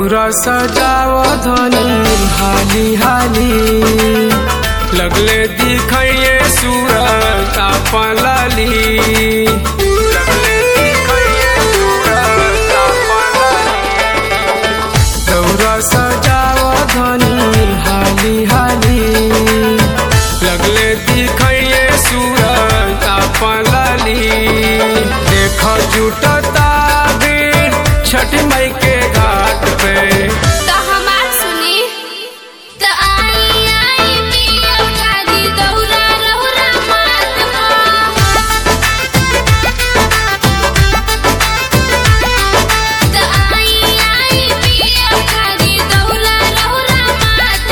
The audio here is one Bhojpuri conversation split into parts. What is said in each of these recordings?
दौरा सजाव धनी हाली हाली लगले दिखाइए सूरत आपन लाली लगले दिखाइए सूरत आपन लाली दौरा सजाव धनी हाली हाली लगले दिखाइए सूरत आपन लाली देख जुटता भीड़ छठी मई के घाट पे तो हमार सुनी तो आई आई पिया उठा दी दौरा रहुरा मात तो आई आई पिया उठा दी दौरा रहुरा मात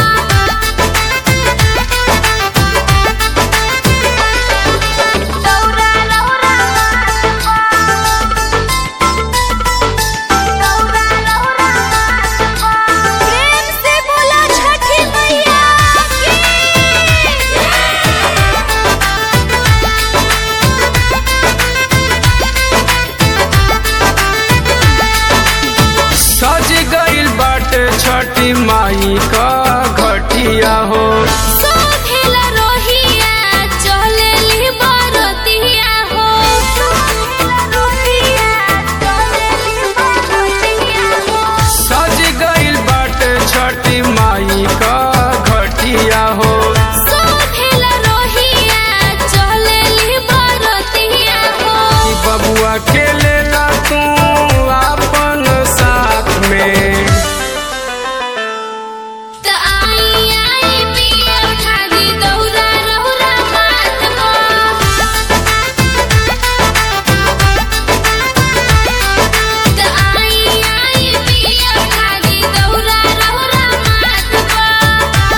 दौरा रहुरा प्रेम से बोला छठी मैया की सज गइल बाटे छठी माई का घटिया हो सोभेला रोहिया चलेली बरतिया हो सोभेला रोहिया चलेली बरतिया हो सज गइल बाटे छठी माई का घटिया हो सोभेला रोहिया चलेली बरतिया हो कि बबुआ के लेला तू अपन साथ में तो आई आई पिया उठा दी दौरा रहुरा मात तो आई आई पिया उठा दी दौरा रहुरा मात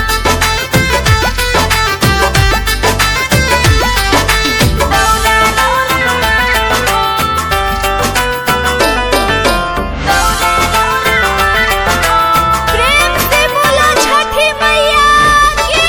प्रेम से बोला छठी मैया की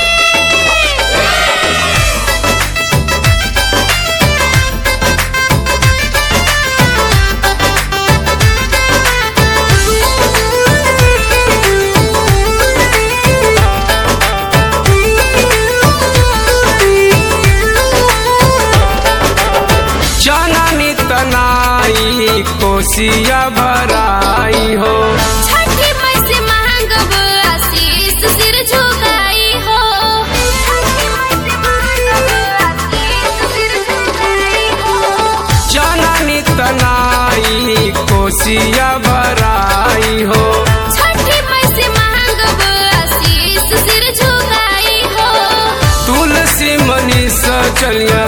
चननी तनाई कोसिया भराई हो छठी मई से मांगब आशीष सिर झुकाई हो छठी मई से मांगब आशीष सिर झुकाई हो चननी तनाई कोसिया भराई हो छठी मई से मांगब आशीष सिर झुकाई हो तुलसी मनीष चलिया